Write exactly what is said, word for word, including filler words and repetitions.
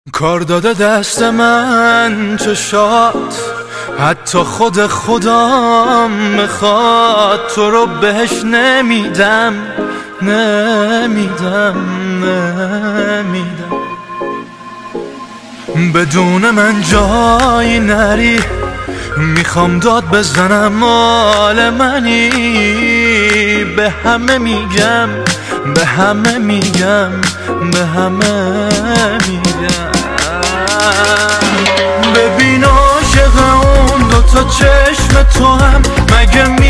کار داده دست من چشات، حتی خود خدام میخواد تو رو بهش نمیدم نمیدم نمیدم. بدون من جایی نری، میخوام داد بزنم مال منی. به همه میگم به همه میگم به همه میگم. ببین عاشق اون دوتا چشم تو هم مگه